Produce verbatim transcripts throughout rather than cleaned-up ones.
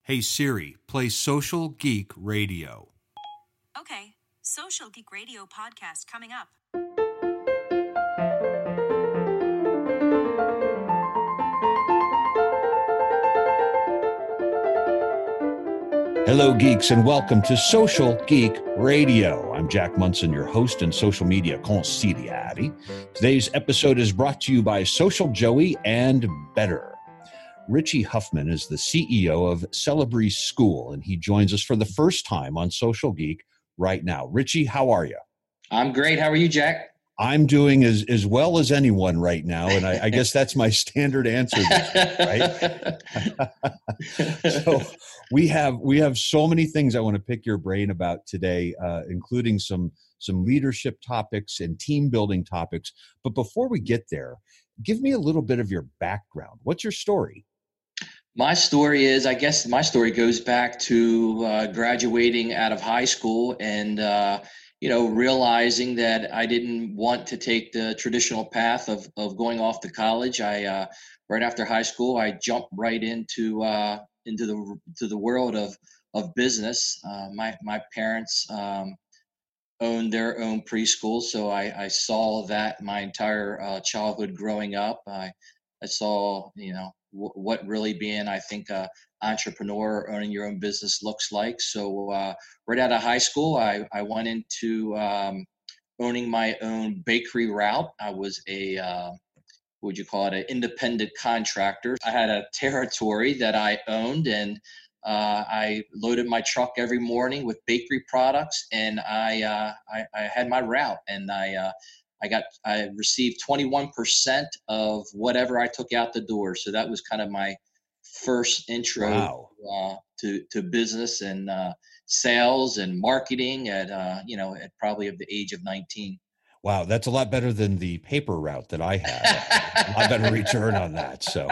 Hey Siri, play Social Geek Radio. Okay, Social Geek Radio podcast coming up. Hello, geeks, and welcome to Social Geek Radio. I'm Jack Munson, your host and social media consigliere. Today's episode is brought to you by Social Joey and Better. Richie Huffman is the C E O of Celebree School, and he joins us for the first time on Social Geek right now. Richie, how are you? I'm great. How are you, Jack? I'm doing as, as well as anyone right now, and I, I guess that's my standard answer, right? So we have we have so many things I want to pick your brain about today, uh, including some some leadership topics and team building topics. But before we get there, give me a little bit of your background. What's your story? My story is, I guess my story goes back to uh, graduating out of high school and, uh, you know, realizing that I didn't want to take the traditional path of, of going off to college. I, uh, right after high school, I jumped right into, uh, into the, to the world of, of business. Uh, my, my parents, um, owned their own preschool. So I, I saw that my entire uh, childhood growing up. I, I saw, you know, w- what really being, I think, a entrepreneur or owning your own business looks like. So uh, right out of high school, I, I went into um, owning my own bakery route. I was a, uh, what would you call it, an independent contractor. I had a territory that I owned, and uh, I loaded my truck every morning with bakery products, and I uh, I, I had my route, and I uh, I got I received twenty-one percent of whatever I took out the door. So that was kind of my first intro Wow. uh, to to business and uh, sales and marketing at uh, you know at probably of the age of nineteen. Wow, that's a lot better than the paper route that I had. A lot better return on that. So,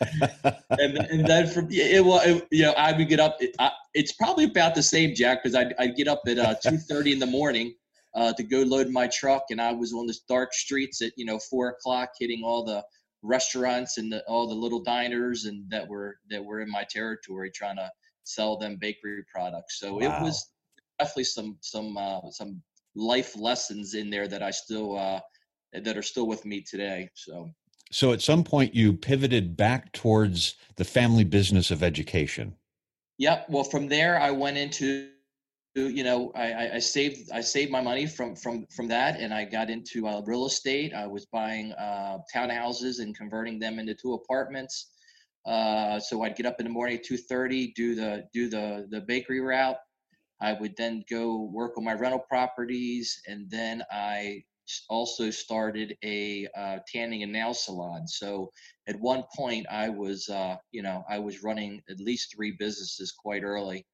and, and then from it, well, it, you know, I would get up. It, I, it's probably about the same, Jack, because I'd, I'd get up at uh, two thirty in the morning uh, to go load my truck, and I was on the dark streets at you know four o'clock, hitting all the restaurants and the, all the little diners and that were that were in my territory, trying to sell them bakery products. So wow. It was definitely some some uh, some life lessons in there that I still uh, that are still with me today. So. So at some point you pivoted back towards the family business of education. Yep. Well, from there I went into, you know, I, I saved I saved my money from from from that, and I got into uh, real estate. I was buying uh, townhouses and converting them into two apartments. Uh, so I'd get up in the morning at two thirty, do the do the the bakery route. I would then go work on my rental properties, and then I also started a uh, tanning and nail salon. So at one point, I was, uh, you know, I was running at least three businesses quite early.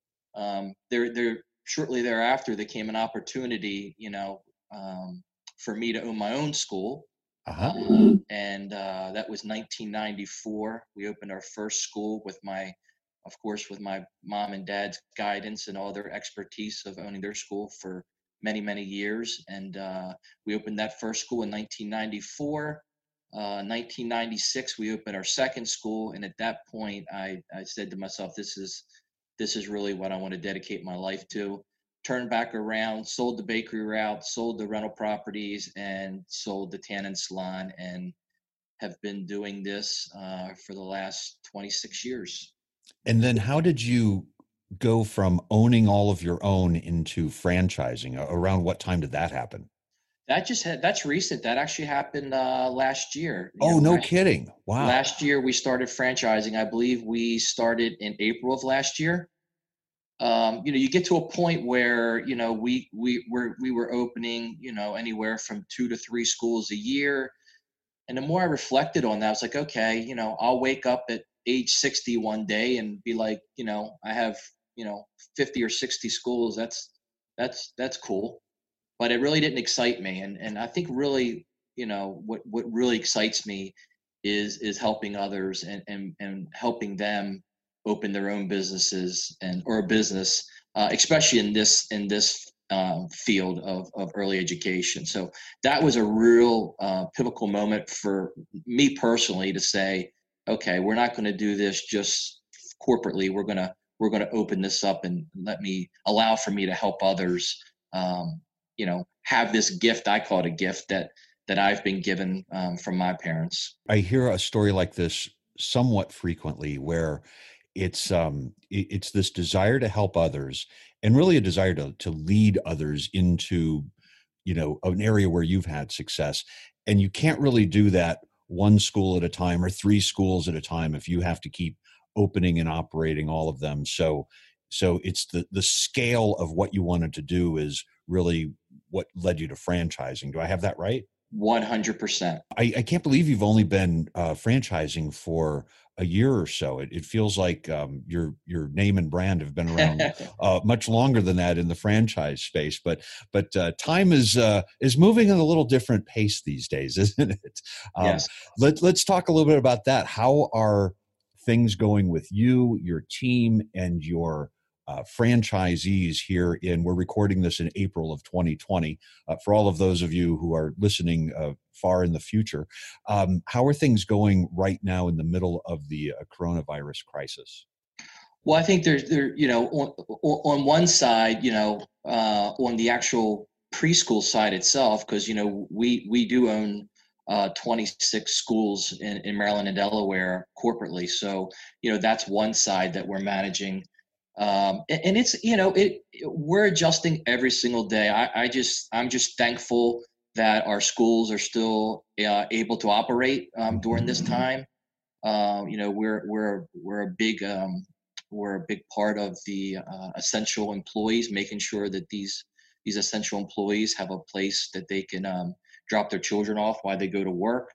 Um, there, there, shortly thereafter, there came an opportunity, you know, um, for me to own my own school. Uh-huh. Uh, and uh, that was nineteen ninety-four. We opened our first school with my of course, with my mom and dad's guidance and all their expertise of owning their school for many, many years. And uh, we opened that first school in nineteen ninety-four. Uh, nineteen ninety-six, we opened our second school. And at that point, I, I said to myself, this is this is really what I want to dedicate my life to. Turned back around, sold the bakery route, sold the rental properties, and sold the tannin salon, and have been doing this uh, for the last twenty-six years. And then how did you go from owning all of your own into franchising? Around what time did that happen? That just had, that's recent. That actually happened uh, last year. You oh, know, no last, kidding. Wow. Last year we started franchising. I believe we started in April of last year. Um, you know, you get to a point where, you know, we, we were, we were opening, you know, anywhere from two to three schools a year. And the more I reflected on that, I was like, okay, you know, I'll wake up at age sixty one day and be like, you know, I have, you know, fifty or sixty schools. That's, that's, that's cool. But it really didn't excite me. And, and I think really, you know, what, what really excites me is, is helping others and, and, and helping them open their own businesses and, or a business, uh, especially in this, in this um, field of, of early education. So that was a real uh, pivotal moment for me personally to say, okay, we're not going to do this just corporately, we're going to, we're going to open this up and let me allow for me to help others, um, you know, have this gift. I call it a gift that, that I've been given um, from my parents. I hear a story like this somewhat frequently where it's um it- it's this desire to help others and really a desire to to lead others into, you know, an area where you've had success. And you can't really do that one school at a time or three schools at a time if you have to keep opening and operating all of them. So so it's the the scale of what you wanted to do is really what led you to franchising. Do I have that right? one hundred percent. I, I can't believe you've only been uh, franchising for a year or so. It, it feels like um, your your name and brand have been around uh, much longer than that in the franchise space. But but uh, time is uh, is moving at a little different pace these days, isn't it? Um, Yes. let let's talk a little bit about that. How are things going with you, your team, and your uh, franchisees here in, we're recording this in April of twenty twenty. Uh, for all of those of you who are listening uh, far in the future, um, how are things going right now in the middle of the uh, coronavirus crisis? Well, I think there's there, you know, on, on one side, you know, uh, on the actual preschool side itself, because you know we we do own uh, twenty-six schools in, in Maryland and Delaware corporately, so you know that's one side that we're managing, um, and, and it's you know it we're adjusting every single day. I, I just I'm just thankful that our schools are still uh, able to operate um, during this time. Uh, you know, we're we're we're a big um, we're a big part of the uh, essential employees, making sure that these these essential employees have a place that they can um, drop their children off while they go to work.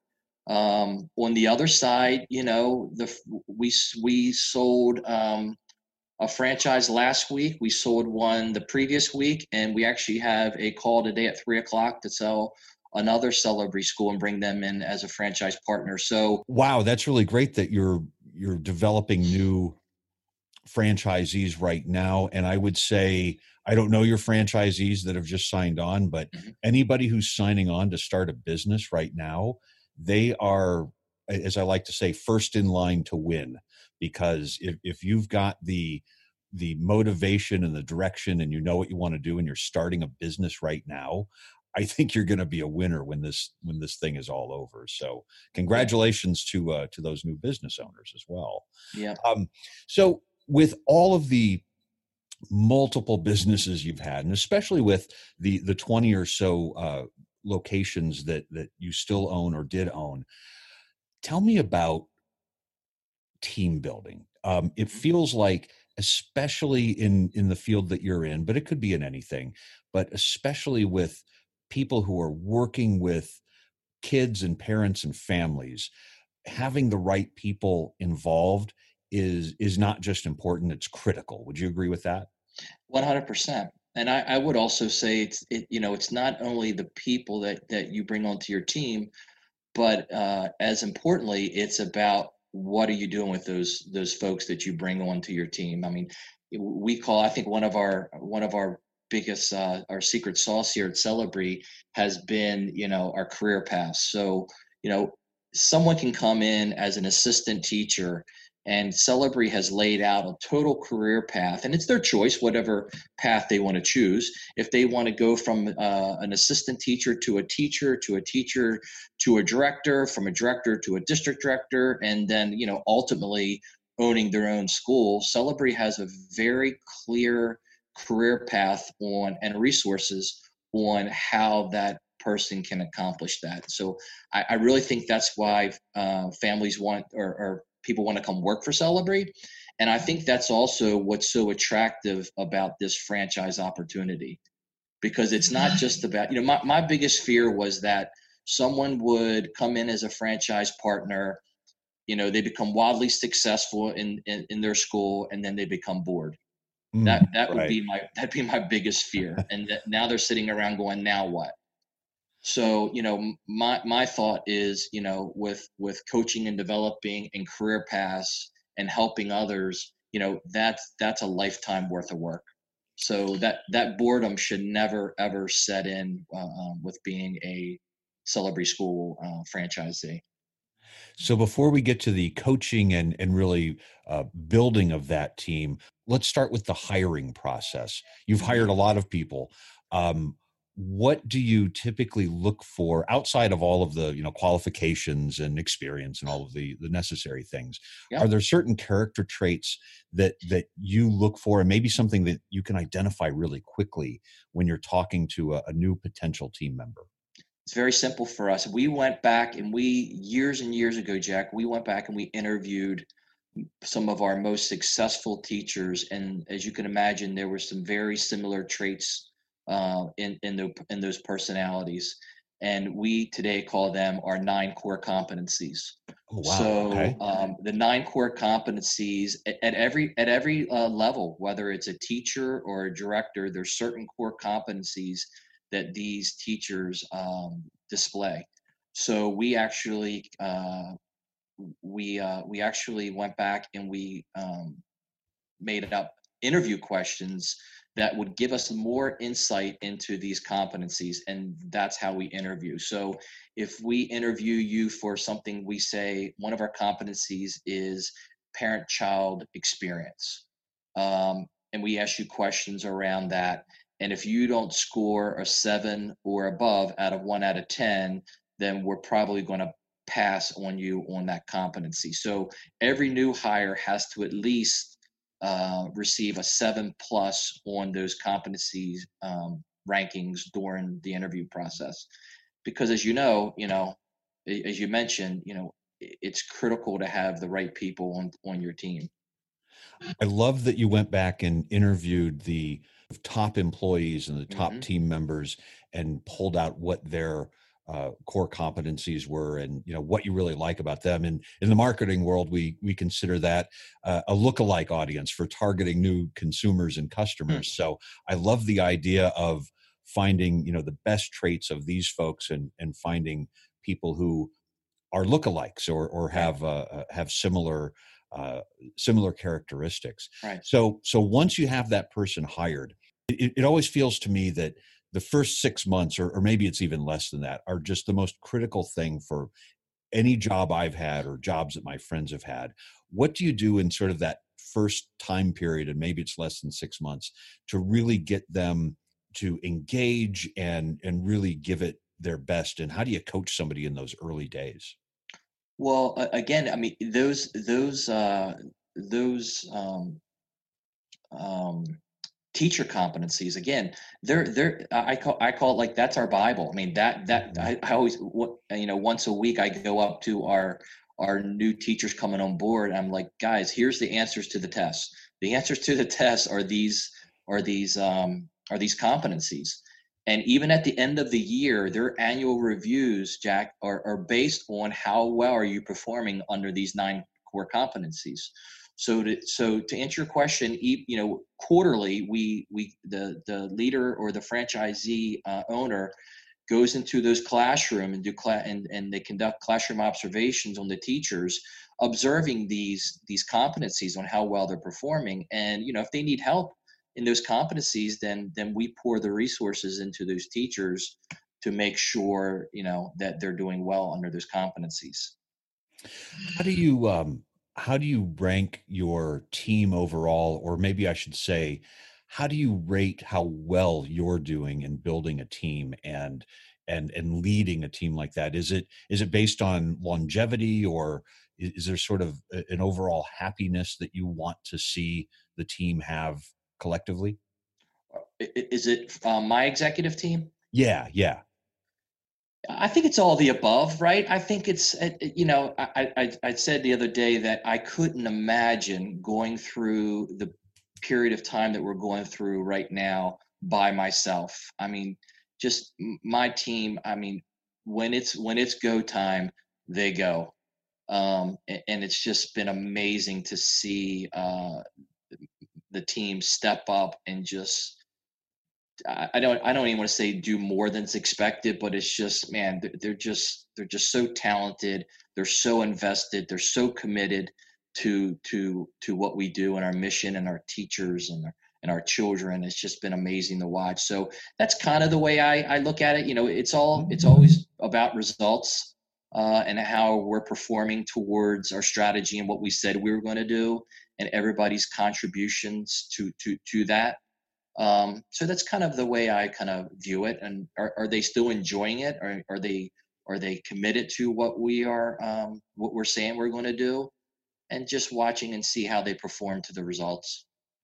Um, on the other side, you know, the we we sold um, a franchise last week. We sold one the previous week, and we actually have a call today at three o'clock to sell another Celebree school and bring them in as a franchise partner. So, Wow, that's really great that you're you're developing new franchisees right now. And I would say, I don't know your franchisees that have just signed on, but mhm, anybody who's signing on to start a business right now, they are, as I like to say, first in line to win. Because if, if you've got the the motivation and the direction and you know what you want to do and you're starting a business right now, I think you're going to be a winner when this when this thing is all over. So yeah, congratulations to uh, to those new business owners as well. yeah. Um, so with all of the multiple businesses you've had, and especially with the the twenty or so uh, locations that that you still own or did own, tell me about team building. Um, it feels like, especially in in the field that you're in, but it could be in anything, but especially with people who are working with kids and parents and families, having the right people involved is is not just important, it's critical. Would you agree with that? one hundred percent. And I, I would also say it's it, you know it's not only the people that that you bring onto your team, but uh, as importantly, it's about what are you doing with those those folks that you bring onto your team. I mean, we call I think one of our one of our biggest uh, our secret sauce here at Celebree has been you know our career paths. So you know someone can come in as an assistant teacher, and Celebree has laid out a total career path, and it's their choice, whatever path they want to choose. If they want to go from uh, an assistant teacher to a teacher to a teacher to a director, from a director to a district director, and then you know ultimately owning their own school, Celebree has a very clear career path on and resources on how that person can accomplish that. So I, I really think that's why uh, families want or, or people want to come work for Celebree. And I think that's also what's so attractive about this franchise opportunity, because it's not just about, you know, my, my biggest fear was that someone would come in as a franchise partner, you know, they become wildly successful in, in, in their school, and then they become bored. Mm, That, that would right. be my, that'd be my biggest fear. And that now they're sitting around going, now what? So, you know, my my thought is, you know, with with coaching and developing and career paths and helping others, you know, that's that's a lifetime worth of work. So that that boredom should never ever set in uh, um, with being a Celebree School uh, franchisee. So before we get to the coaching and and really uh, building of that team, let's start with the hiring process. You've hired Mhm. a lot of people. Um, what do you typically look for outside of all of the you know qualifications and experience and all of the the necessary things? Are Yep. there certain character traits that that you look for, and maybe something that you can identify really quickly when you're talking to a, a new potential team member? It's very simple for us. We went back and we, years and years ago, Jack, we went back and we interviewed some of our most successful teachers. And as you can imagine, there were some very similar traits uh, in, in, the, in those personalities. And we today call them our nine core competencies. Oh wow. So Okay. um, the nine core competencies at, at every at every uh, level, whether it's a teacher or a director, there's certain core competencies that these teachers um, display. So we actually uh, we uh, we actually went back and we um, made up interview questions that would give us more insight into these competencies, and that's how we interview. So if we interview you for something, we say one of our competencies is parent child experience, um, and we ask you questions around that. And if you don't score a seven or above out of one out of ten, then we're probably going to pass on you on that competency. So every new hire has to at least uh, receive a seven plus on those competencies um, rankings during the interview process. Because as you know, you know, as you mentioned, you know, it's critical to have the right people on on your team. I love that you went back and interviewed the top employees and the top Mm-hmm. team members and pulled out what their uh, core competencies were, and you know what you really like about them. And in the marketing world, we we consider that uh, a lookalike audience for targeting new consumers and customers. So I love the idea of finding you know the best traits of these folks, and and finding people who are lookalikes, or or Right, have uh, uh, have similar uh, similar characteristics. right. So so once you have that person hired, it, it always feels to me that the first six months, or, or maybe it's even less than that, are just the most critical thing for any job I've had or jobs that my friends have had. What do you do in sort of that first time period, and maybe it's less than six months, to really get them to engage and and really give it their best? And how do you coach somebody in those early days? Well, a- again, I mean, those those uh, those um, um, teacher competencies, again, they're they're I call I call it like that's our Bible. I mean, that that Mhm. I, I always what you know once a week I go up to our our new teachers coming on board. I'm like, guys, here's the answers to the tests. The answers to the tests are these are these um, are these competencies. And even at the end of the year, their annual reviews, Jack, are, are based on how well are you performing under these nine core competencies. So to so to answer your question, you know, quarterly we we the the leader or the franchisee uh, owner goes into those classroom and do class and, and they conduct classroom observations on the teachers, observing these these competencies on how well they're performing. And you know, if they need help in those competencies, then then we pour the resources into those teachers to make sure you know that they're doing well under those competencies. How do you um how do you rank your team overall, or maybe I should say, how do you rate how well you're doing in building a team and and and leading a team like that? Is it is it based on longevity, or i- is there sort of a- an overall happiness that you want to see the team have collectively? I- i- Is it uh, my executive team? Yeah, yeah. I think it's all the above, right? I think it's, uh, uh, you know, I, I, I said the other day that I couldn't imagine going through the period of time that we're going through right now by myself. I mean, just m- my team. I mean, when it's when it's go time, they go, um, a- and it's just been amazing to see uh, the team step up and just I I don't I don't even want to say do more than's expected, but it's just man, they're, they're just they're just so talented. They're so invested. They're so committed to to to what we do and our mission and our teachers and our and our children. It's just been amazing to watch. So that's kind of the way I I look at it. You know, it's all it's always about results. uh, and how we're performing towards our strategy and what we said we were going to do, and everybody's contributions to to to that. Um, so that's kind of the way I kind of view it. And are, are they still enjoying it? Are, are they are they committed to what we are um, what we're saying we're going to do? And just watching and see how they perform to the results.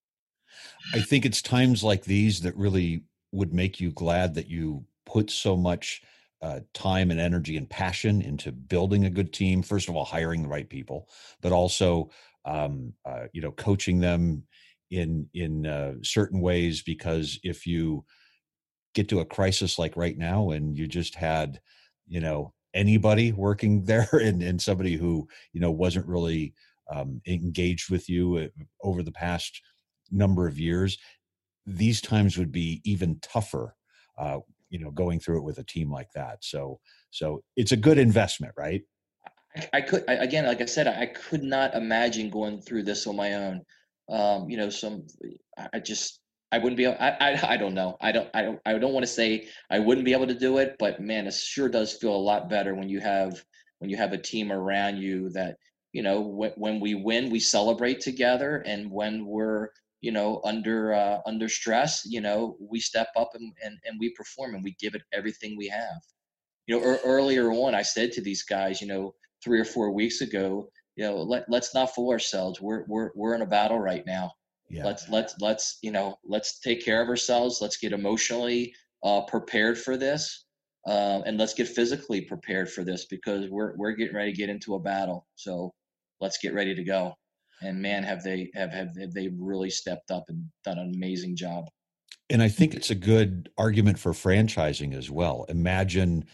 I think it's times like these that really would make you glad that you put so much uh, time and energy and passion into building a good team. First of all, hiring the right people, but also, um, uh, you know, coaching them in in uh, certain ways. Because if you get to a crisis like right now, and you just had, you know, anybody working there, and, and somebody who, you know, wasn't really um, engaged with you uh, over the past number of years, these times would be even tougher, uh, you know, going through it with a team like that. So, so it's a good investment, right? I, I could I, again, like I said, I could not imagine going through this on my own. Um, you know, some I I just I wouldn't be able, I, I I don't know. I don't I don't I don't want to say I wouldn't be able to do it, but man, it sure does feel a lot better when you have when you have a team around you that, you know, when, when we win, we celebrate together, and when we're, you know, under uh, under stress, you know, we step up and, and and we perform and we give it everything we have. You know, er, earlier on, I said to these guys, you know, three or four weeks ago, you know, let let's not fool ourselves. We're we're we're in a battle right now. Yeah. Let's let's let's you know let's take care of ourselves. Let's get emotionally uh, prepared for this, um, and let's get physically prepared for this, because we're we're getting ready to get into a battle. So let's get ready to go. And man, have they have have, have they really stepped up and done an amazing job. And I think it's a good argument for franchising as well. Imagine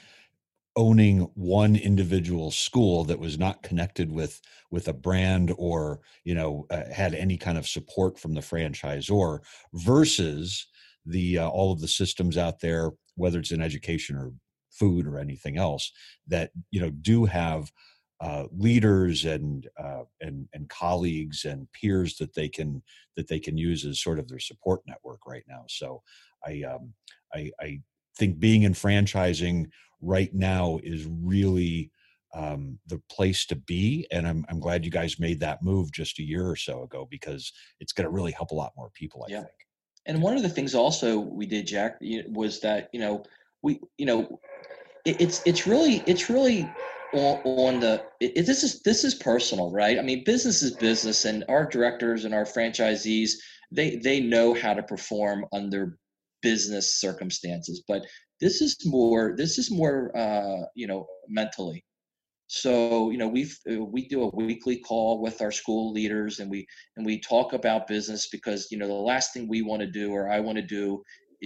owning one individual school that was not connected with with a brand, or, you know, uh, had any kind of support from the franchisor, versus the uh, all of the systems out there, whether it's in education or food or anything else, that, you know, do have uh, leaders and uh, and and colleagues and peers that they can that they can use as sort of their support network right now. So I um, I, I think being in franchising right now is really um, the place to be. And I'm, I'm glad you guys made that move just a year or so ago, because it's going to really help a lot more people, I Yeah. think. And one of the things also we did, Jack, y- was that, you know, we you know it, it's it's really it's really on, on the it, it- this is this is personal, right? I mean, business is business, and our directors and our franchisees, they they know how to perform under business circumstances, but this is more this is more uh, you know, mentally. So, you know, we uh, we do a weekly call with our school leaders, and we and we talk about business, because, you know, the last thing we want to do, or I want to do,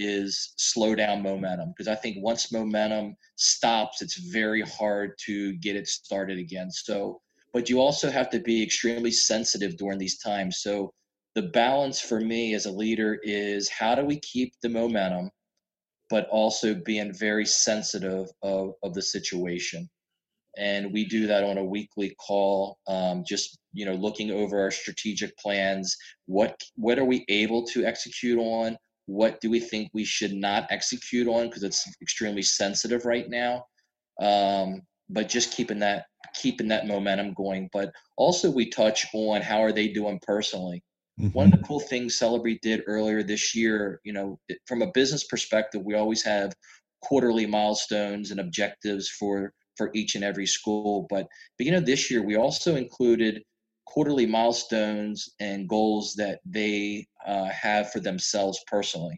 is slow down momentum, because I think once momentum stops, it's very hard to get it started again. So, but you also have to be extremely sensitive during these times. So the balance for me as a leader is, how do we keep the momentum, but also being very sensitive of, of the situation. And we do that on a weekly call, um, just, you know, looking over our strategic plans. What what are we able to execute on? What do we think we should not execute on, because it's extremely sensitive right now? um, but just keeping that keeping that momentum going. But also, we touch on how are they doing personally. One of Hmm. the cool things Celebrate did earlier this year, you know, from a business perspective, we always have quarterly milestones and objectives for for each and every school. But beginning of this year, we also included quarterly milestones and goals that they uh, have for themselves personally.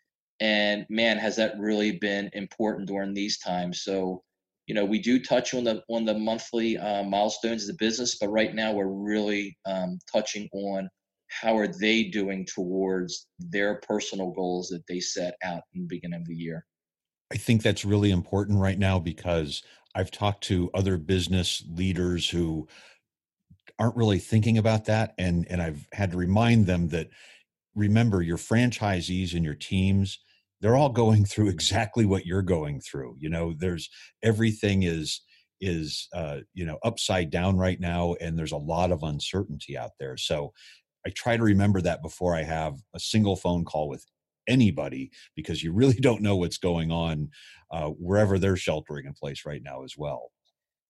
And man, has that really been important during these times. So, you know, we do touch on the on the monthly uh, milestones of the business, but right now we're really um, touching on how are they doing towards their personal goals that they set out in the beginning of the year. I think that's really important right now, because I've talked to other business leaders who aren't really thinking about that. And, and I've had to remind them that, remember, your franchisees and your teams, they're all going through exactly what you're going through. You know, there's everything is is uh, you know, upside down right now, and there's a lot of uncertainty out there. So I try to remember that before I have a single phone call with anybody, because you really don't know what's going on uh, wherever they're sheltering in place right now as well.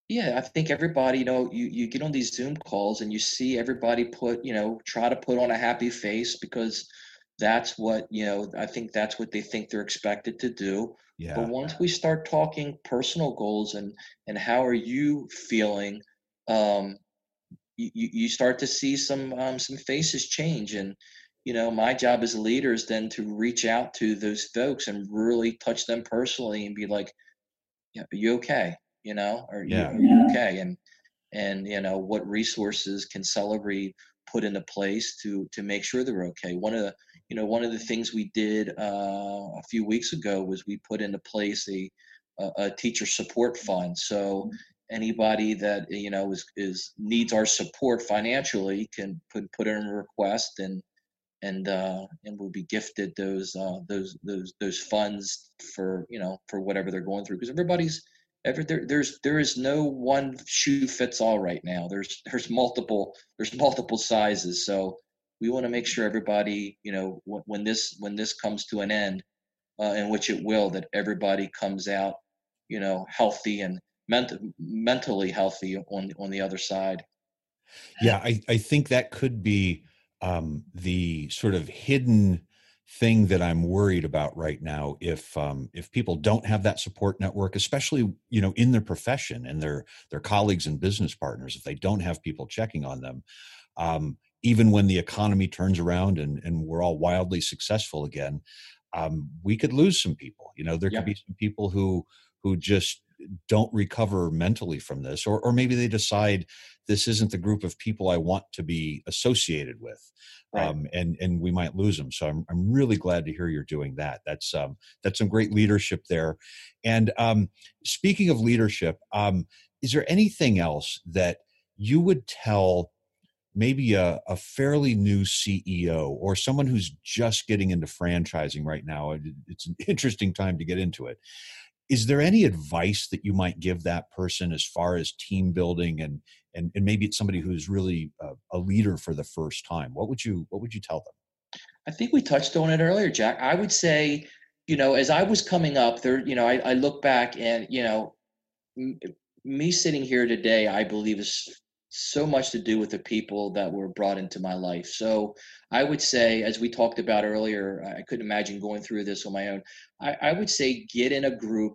Yeah, I think everybody, you know, you, you get on these Zoom calls and you see everybody put, you know, try to put on a happy face because that's what, you know, I think that's what they think they're expected to do. But Yeah. once we start talking personal goals and and how are you feeling, um, you, you you start to see some um, some faces change. And you know, my job as a leader is then to reach out to those folks and really touch them personally and be like, yeah, are you okay? You know, are you, Yeah. are you okay? And and you know what resources can Celebrate put into place to to make sure they're okay. One of the you know one of the things we did uh, a few weeks ago was we put into place a a, a teacher support fund. So anybody that you know is is needs our support financially can put put in a request, and and uh, and will be gifted those uh, those those those funds for you know for whatever they're going through, because everybody's every there, there's there is no one shoe fits all right now. There's there's multiple there's multiple sizes. So we want to make sure everybody, you know when, when this when this comes to an end, uh, in which it will, that everybody comes out, you know healthy and ment- mentally healthy on on the other side. Yeah, I, I think that could be um, the sort of hidden thing that I'm worried about right now. If um, if people don't have that support network, especially you know in their profession and their their colleagues and business partners, if they don't have people checking on them, um, even when the economy turns around and and we're all wildly successful again, um, we could lose some people. You know, there could Yeah. be some people who who just don't recover mentally from this, or or maybe they decide this isn't the group of people I want to be associated with, Right. um, and and we might lose them. So I'm I'm really glad to hear you're doing that. That's um, that's some great leadership there. And um, speaking of leadership, um, is there anything else that you would tell maybe a, a fairly new C E O or someone who's just getting into franchising right now? It's an interesting time to get into it. Is there any advice that you might give that person as far as team building, and and, and maybe it's somebody who's really a, a leader for the first time? What would you what would you tell them? I think we touched on it earlier, Jack. I would say, you know, as I was coming up there, you know, I, I look back and, you know, m- me sitting here today, I believe is so much to do with the people that were brought into my life. So I would say, as we talked about earlier, I couldn't imagine going through this on my own. I, I would say get in a group.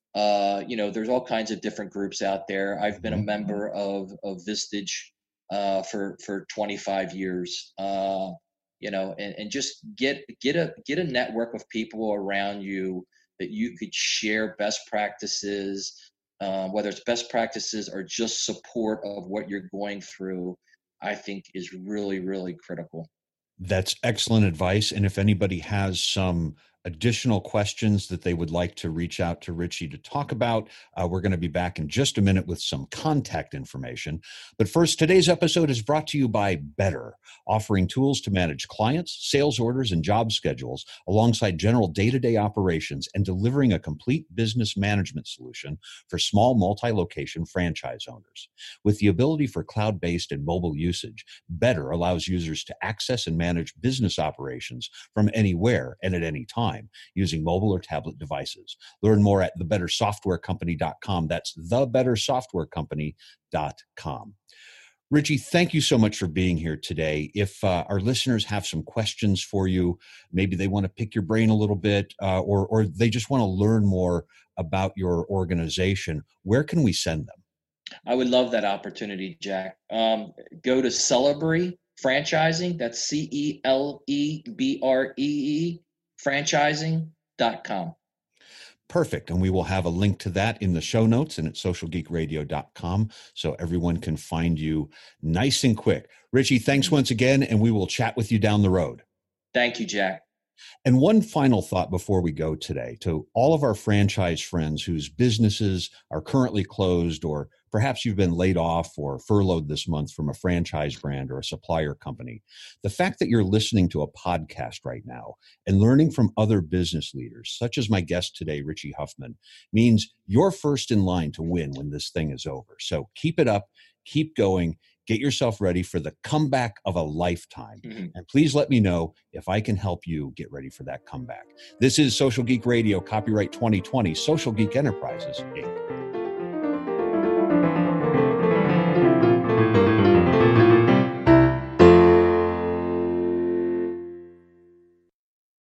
Uh, you know, there's all kinds of different groups out there. I've been a Mhm. member of of Vistage uh, for for twenty-five years. Uh, you know, and, and just get get a get a network of people around you that you could share best practices, um, whether it's best practices or just support of what you're going through. I think is really really critical. That's excellent advice. And if anybody has some additional questions that they would like to reach out to Richie to talk about, uh, we're going to be back in just a minute with some contact information. But first, today's episode is brought to you by Better, offering tools to manage clients, sales orders, and job schedules alongside general day-to-day operations, and delivering a complete business management solution for small multi-location franchise owners. With the ability for cloud-based and mobile usage, Better allows users to access and manage business operations from anywhere and at any time using mobile or tablet devices. Learn more at the better software company dot com. That's the better software company dot com. Richie, thank you so much for being here today. If uh, our listeners have some questions for you, maybe they want to pick your brain a little bit, uh, or or they just want to learn more about your organization, where can we send them? I would love that opportunity, Jack. Um, go to Celebrate Franchising. That's C E L E B R E E franchising dot com. Perfect. And we will have a link to that in the show notes and at social geek radio dot com so everyone can find you nice and quick. Richie, thanks once again, and we will chat with you down the road. Thank you, Jack. And one final thought before we go today to all of our franchise friends whose businesses are currently closed, or perhaps you've been laid off or furloughed this month from a franchise brand or a supplier company. The fact that you're listening to a podcast right now and learning from other business leaders, such as my guest today, Richie Huffman, means you're first in line to win when this thing is over. So keep it up, keep going. Get yourself ready for the comeback of a lifetime. Mm-hmm. And please let me know if I can help you get ready for that comeback. This is Social Geek Radio, copyright twenty twenty, Social Geek Enterprises, Incorporated.